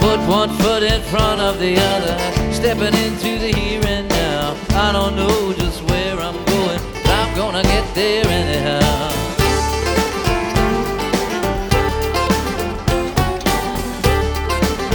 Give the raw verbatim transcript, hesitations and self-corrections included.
Put one foot in front of the other, stepping into the here and now. I don't know just where I'm going, but I'm gonna get there